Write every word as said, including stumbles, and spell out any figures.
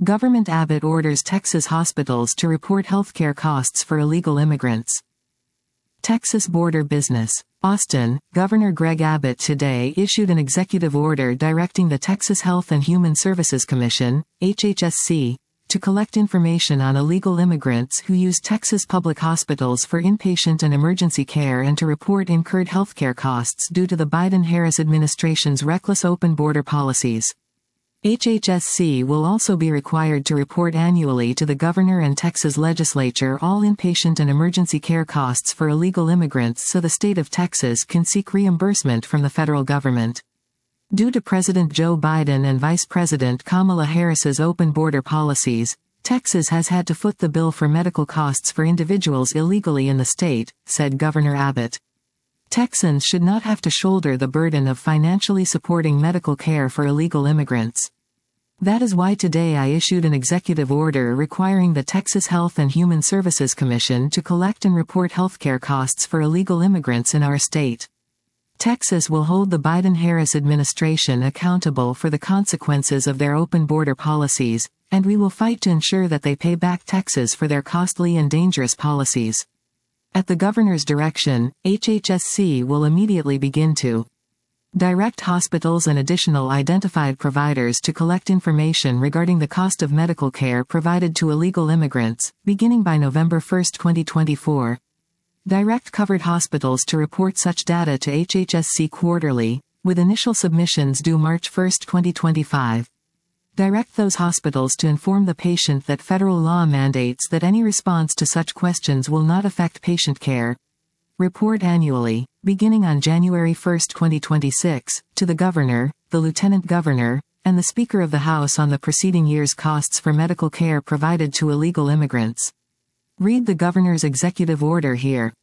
Government Abbott orders Texas hospitals to report healthcare costs for illegal immigrants. Texas border business. Austin, Governor Greg Abbott today issued an executive order directing the Texas Health and Human Services Commission, H H S C, to collect information on illegal immigrants who use Texas public hospitals for inpatient and emergency care and to report incurred healthcare costs due to the Biden-Harris administration's reckless open border policies. H H S C will also be required to report annually to the governor and Texas legislature all inpatient and emergency care costs for illegal immigrants so the state of Texas can seek reimbursement from the federal government. Due to President Joe Biden and Vice President Kamala Harris's open border policies, Texas has had to foot the bill for medical costs for individuals illegally in the state, said Governor Abbott. Texans should not have to shoulder the burden of financially supporting medical care for illegal immigrants. That is why today I issued an executive order requiring the Texas Health and Human Services Commission to collect and report healthcare costs for illegal immigrants in our state. Texas will hold the Biden-Harris administration accountable for the consequences of their open border policies, and we will fight to ensure that they pay back Texas for their costly and dangerous policies. At the governor's direction, H H S C will immediately begin to direct hospitals and additional identified providers to collect information regarding the cost of medical care provided to illegal immigrants, beginning by November first, twenty twenty-four. Direct covered hospitals to report such data to H H S C quarterly, with initial submissions due March first, twenty twenty-five. Direct those hospitals to inform the patient that federal law mandates that any response to such questions will not affect patient care. Report annually, beginning on January first, twenty twenty-six, to the governor, the lieutenant governor, and the Speaker of the House on the preceding year's costs for medical care provided to illegal immigrants. Read the governor's executive order here.